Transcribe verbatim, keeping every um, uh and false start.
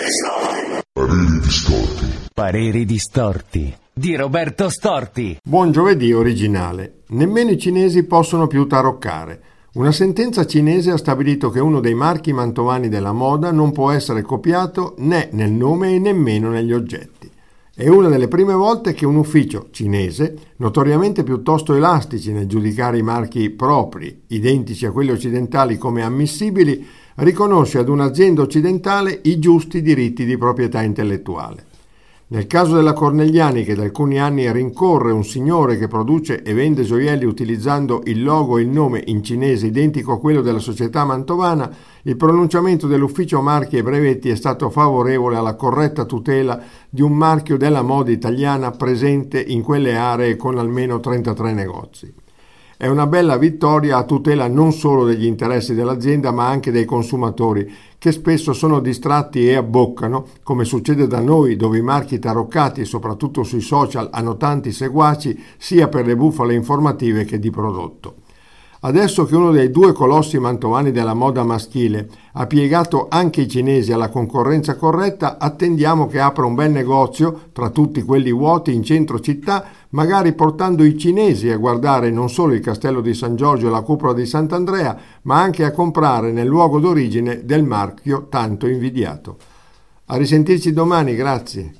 Pareri distorti. Pareri distorti di Roberto Storti. Buon giovedì originale. Nemmeno i cinesi possono più taroccare. Una sentenza cinese ha stabilito che uno dei marchi mantovani della moda non può essere copiato né nel nome e nemmeno negli oggetti. È una delle prime volte che un ufficio cinese, notoriamente piuttosto elastici nel giudicare i marchi propri, identici a quelli occidentali come ammissibili, riconosce ad un'azienda occidentale i giusti diritti di proprietà intellettuale. Nel caso della Corneliani, che da alcuni anni rincorre un signore che produce e vende gioielli utilizzando il logo e il nome in cinese identico a quello della società mantovana, il pronunciamento dell'ufficio marchi e brevetti è stato favorevole alla corretta tutela di un marchio della moda italiana presente in quelle aree con almeno trentatré negozi. È una bella vittoria a tutela non solo degli interessi dell'azienda ma anche dei consumatori, che spesso sono distratti e abboccano, come succede da noi dove i marchi taroccati, soprattutto sui social, hanno tanti seguaci sia per le bufale informative che di prodotto. Adesso che uno dei due colossi mantovani della moda maschile ha piegato anche i cinesi alla concorrenza corretta, attendiamo che apra un bel negozio tra tutti quelli vuoti in centro città, magari portando i cinesi a guardare non solo il castello di San Giorgio e la cupola di Sant'Andrea, ma anche a comprare nel luogo d'origine del marchio tanto invidiato. A risentirci domani, grazie.